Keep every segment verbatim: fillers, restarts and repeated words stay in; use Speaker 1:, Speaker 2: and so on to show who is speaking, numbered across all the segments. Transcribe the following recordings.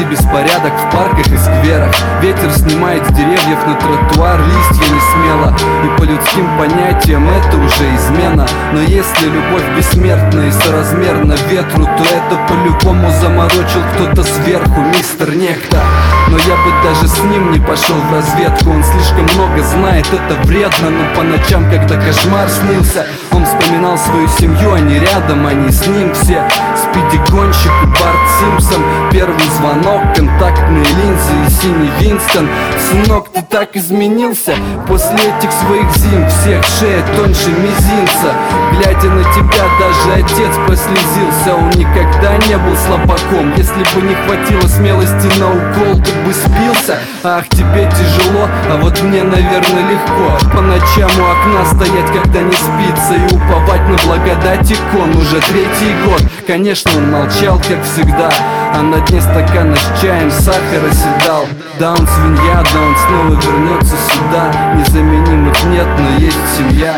Speaker 1: Навести беспорядок в парках и скверах. Ветер снимает с деревьев на тротуар листья не смело. И по людским понятиям это уже измена. Но если любовь бессмертна и соразмерна ветру, то это по-любому заморочил кто-то сверху, мистер Некто. Но я бы даже с ним не пошел в разведку. Он слишком много знает, это вредно. Но по ночам, когда кошмар снился, он вспоминал свою семью, они рядом, они с ним все. Спиди-гонщик и Барт Симпсон. Первый звонок, контактные линзы и синий Винстон. Сынок, ты так изменился после этих своих зим. Всех шея тоньше мизинца. Глядя на тебя, даже отец прослезился. Он никогда не был слабаком. Если бы не хватило смелости на укол, ты бы спился. Ах, тебе тяжело, а вот мне, наверное, легко. По ночам у окна стоять, когда не спится, и уповать на благодать икон. Уже третий год. Конечно, он молчал, как всегда, а на дне стакана с чаем сахар оседал. Да, он свинья, да, он снова вернется сюда. Незаменимых нет, но есть семья.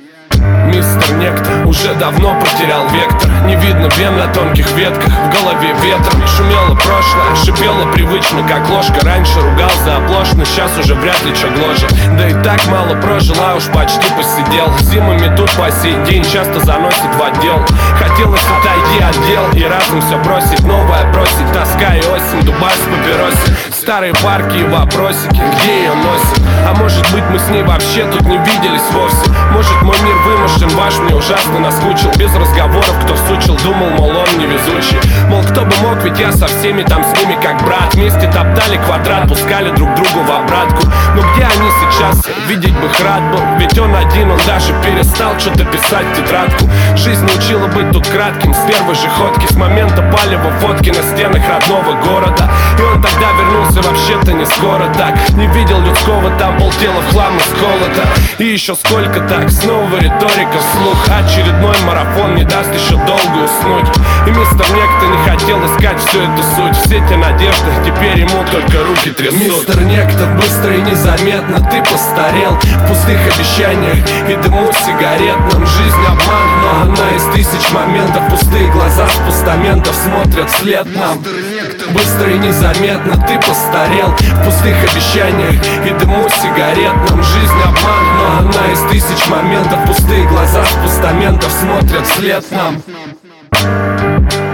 Speaker 2: Мистер Некто уже давно потерял вектор. Не видно вен на тонких ветках. В голове ветром шумело прошлое, шипело привычно, как ложка. Раньше ругал за оплошно, сейчас уже вряд ли чё гложет. Да и так мало прожил, а уж почти посидел. Зимами тут по сей день часто заносит в отдел. Хотелось отойти от дел и разом все бросить, новое бросить. Тоска и осень, Дубай с папиросы. Старые парки и вопросики, где ее носит? А может быть, мы с ней вообще тут не виделись вовсе? Может, мой мир вымышлен, ваш мне ужасно наскучил. Без разговоров, кто всучил, думал, мол, он невезучий. Мол, кто бы мог, ведь я со всеми там с ними как брат. Вместе топтали квадрат, пускали друг другу в обратку. Но где они сейчас? Видеть бы их рад был. Ведь он один, он даже перестал что-то писать в тетрадку. Жизнь научила быть тут кратким. С первой же ходки, с момента палева фотки на стенах родного города. И он тогда вернулся вообще-то не скоро так. Не видел людского, там полтела в хлам из холода. И еще сколько так, снова риторика вслух. Очередной марафон не даст еще долго уснуть. И мистер Некто не хотел искать всю эту суть. Все те надежды, теперь ему только руки трясут. Мистер Некто, быстро и незаметно ты постарел. В пустых обещаниях и дыму сигаретном. Жизнь обман, но она из тысяч моментов. Пустые глаза с постаментов смотрят вслед нам. Быстро и незаметно ты постарел. В пустых обещаниях и дыму сигаретном. Жизнь обман, но она из тысяч моментов. Пустые глаза с постаментов смотрят вслед нам.